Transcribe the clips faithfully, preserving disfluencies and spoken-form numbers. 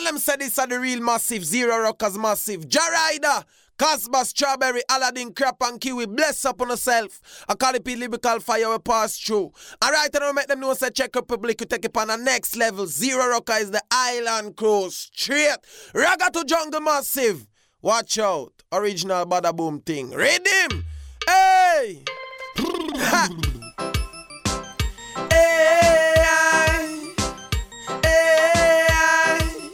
them say this are the real massive, Zero Rockers massive. Jarida, Casbah, Strawberry, Aladdin, Crap and Kiwi, bless up on yourself. I call it lyrical fire we pass through. Alright, I don't make them know say Czech Republic you take it on the next level. Zero Rocker is the island crew. Straight. Raga to jungle massive. Watch out. Original bada boom thing. Read him. Hey. Ha. Hey. Hey.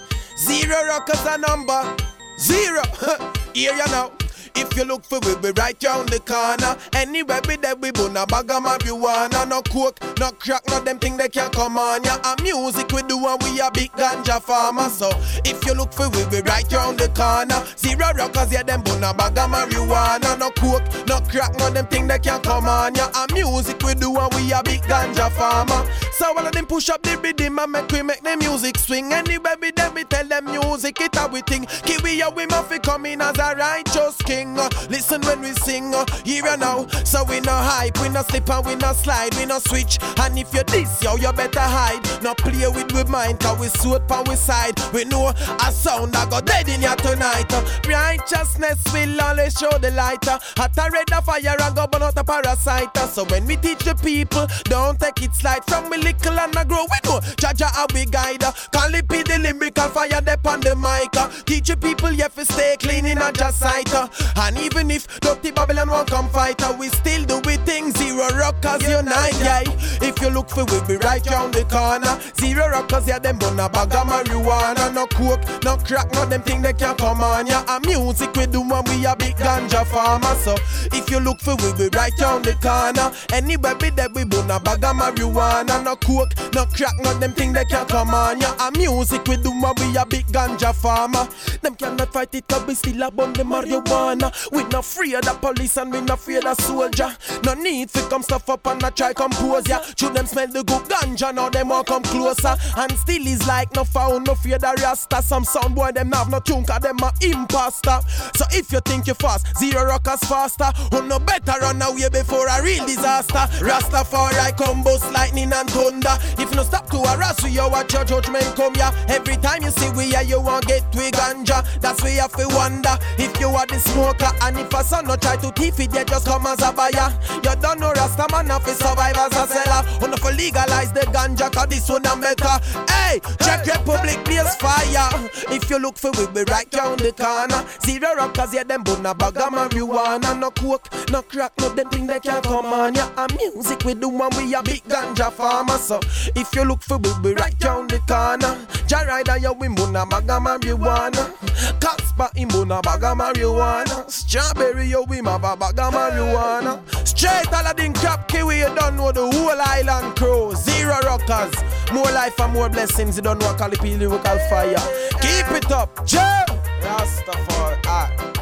Zero Rockers a number. Zero. Here you know. If you look for we, we right round the corner. Anywhere we there, we bun a bag of marijuana. No coke, no crack, no them thing they can't come on ya. And music we do and we a big ganja farmer. So if you look for we, we right round the corner. Zero Rockers, yeah, them bun a bag of marijuana. No coke, no crack, no them thing they can't come on ya. And music we do and we a big ganja farmer. So all of them push up the rhythm and make we make the music swing. Anywhere we there, we tell them music it a we thing. Kiwi ya we must come in as a righteous king. Listen when we sing, uh, here and now. So we no hype, we no slip and we no slide, we no switch. And if you this, yo, you better hide. No play with we mind, cause we suit on we side. We know a sound that go dead in ya tonight. Uh, righteousness will always show the light. Uh, hot a red a fire and go burn out a parasite. Uh, so when we teach the people, don't take it slide. From we little and a grow, we know Jaja how we guide. Uh, call it the lyrical fire dep on the mic. Uh, teach the people, you have to stay clean in a just sight. Uh, And even if Dirty Babylon won't come fight, we still do we things. Zero Rockers unite, yeah. If you look for we be right round the corner. Zero Rockers, yeah, them bun a bag of marijuana. No coke, no crack, no them thing they can't come on, yeah. And music we do when we a big ganja farmer. So if you look for we be right round the corner. Anywhere be there we bun a bag of marijuana. No coke, no crack, no them thing they can't come on, yeah. And music we do when we a big ganja farmer. Them cannot fight it up, we still a bun the marijuana. We not afraid of police and we not afraid of soldier. No need to come stuff up and not try compose ya. Should them smell the good ganja, now them all come closer. And still is like no found, no fear the rasta. Some sound boy them have no tune cause them a imposter. So if you think you fast, Zero Rockers faster. Who no better run away before a real disaster. Rastafari come bust lightning and thunder. If no stop to harass you, watch your judgment come ya. Every time you see we ya, you want get to ganja. That's where you have to wonder if you are the smoker. And if a son no try to thief it, they just come as a buyer. You don't know Rasta man if you survive as a seller. Who no for legalize the ganja cause this one a better. Hey, Czech Republic blaze fire. If you look for we be right round the corner. Zero Rockers, yeah, them bun a bag of marijuana. No coke, no crack, no them thing they can't come on, yeah. And music we do when we a big ganja farmer. So if you look for we be right round the corner. Jarida, yeah, we bun a bag of marijuana. Casbah, him bun a bag of marijuana. Strawberry, yo, we have a bag of marijuana. Straight Aladdin, Crap, Kiwi, you don't know the whole island crew. Zero Rockers, more life and more blessings. You don't know what call it lyrical fire. Keep it up, Joe. Rastafari.